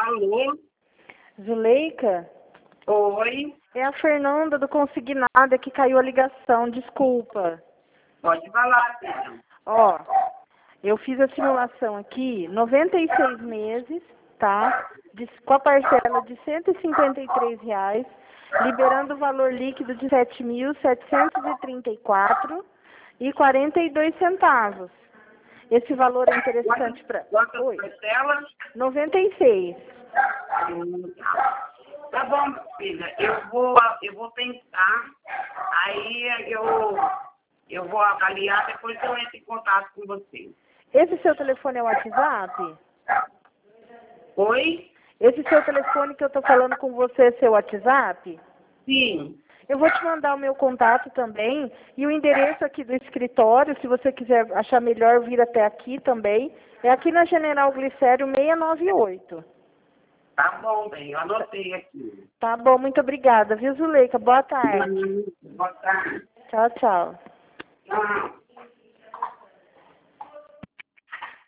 Alô? Zuleika? Oi? É a Fernanda do Consignada que caiu a ligação, desculpa. Pode falar, filha. Ó, eu fiz a simulação aqui, 96 meses, tá? Com a parcela de R$ 153, liberando o valor líquido de R$ 7.734,42. Esse valor é interessante para... Quantas parcelas? 96. Tá bom, filha. Eu vou pensar. Aí eu vou avaliar, depois eu entro em contato com você. Esse seu telefone é o WhatsApp? Oi? Esse seu telefone que eu tô falando com você é seu WhatsApp? Sim. Eu vou te mandar o meu contato também e o endereço aqui do escritório, se você quiser achar melhor vir até aqui também. É aqui na General Glicério 698. Tá bom, bem. Eu anotei aqui. Tá bom, muito obrigada, viu, Zuleika? Boa tarde. Boa tarde. Tchau, tchau.